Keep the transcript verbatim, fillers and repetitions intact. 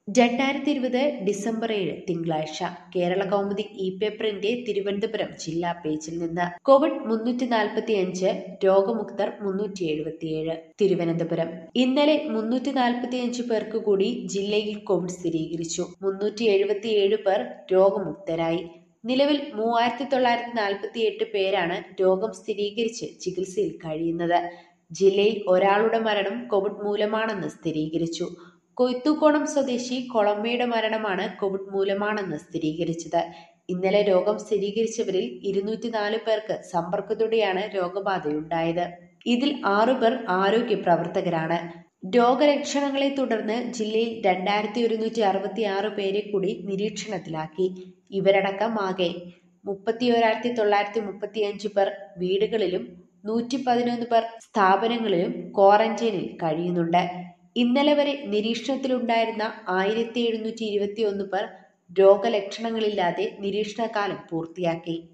രണ്ടായിരത്തി ഇരുപത് ഡിസംബർ ഏഴ് തിങ്കളാഴ്ച കേരള കൗമുദി ഇ പേപ്പറിന്റെ തിരുവനന്തപുരം ജില്ലാ പേജിൽ നിന്ന് കോവിഡ് മുന്നൂറ്റി നാൽപ്പത്തി അഞ്ച് രോഗമുക്തർ മുന്നൂറ്റി എഴുപത്തിയേഴ് തിരുവനന്തപുരം ഇന്നലെ മുന്നൂറ്റി നാൽപ്പത്തി അഞ്ച് പേർക്ക് കൂടി ജില്ലയിൽ കോവിഡ് സ്ഥിരീകരിച്ചു. മുന്നൂറ്റി എഴുപത്തിയേഴ് പേർ രോഗമുക്തരായി. നിലവിൽ മൂവായിരത്തി തൊള്ളായിരത്തി നാൽപ്പത്തി എട്ട് പേരാണ് രോഗം സ്ഥിരീകരിച്ച് ചികിത്സയിൽ കഴിയുന്നത്. ജില്ലയിൽ ഒരാളുടെ മരണം കോവിഡ് മൂലമാണെന്ന് സ്ഥിരീകരിച്ചു. കൊയ്ത്തുകോണം സ്വദേശി കൊളമ്പയുടെ മരണമാണ് കോവിഡ് മൂലമാണെന്ന് സ്ഥിരീകരിച്ചത്. ഇന്നലെ രോഗം സ്ഥിരീകരിച്ചവരിൽ ഇരുന്നൂറ്റി നാല് പേർക്ക് സമ്പർക്കത്തോടെയാണ് രോഗബാധയുണ്ടായത്. ഇതിൽ ആറുപേർ ആരോഗ്യ പ്രവർത്തകരാണ്. രോഗലക്ഷണങ്ങളെ തുടർന്ന് ജില്ലയിൽ രണ്ടായിരത്തി ഒരുന്നൂറ്റി അറുപത്തി ആറ് പേരെ കൂടി നിരീക്ഷണത്തിലാക്കി. ഇവരടക്കം ആകെ മുപ്പത്തി ഒരായിരത്തി തൊള്ളായിരത്തി മുപ്പത്തി അഞ്ച് പേർ വീടുകളിലും നൂറ്റി പതിനൊന്ന് പേർ സ്ഥാപനങ്ങളിലും ക്വാറന്റൈനിൽ കഴിയുന്നുണ്ട്. ഇന്നലെ വരെ നിരീക്ഷണത്തിലുണ്ടായിരുന്ന ആയിരത്തി എഴുന്നൂറ്റി ഇരുപത്തി ഒന്ന് പേർ രോഗലക്ഷണങ്ങളില്ലാതെ നിരീക്ഷണകാലം പൂർത്തിയാക്കി.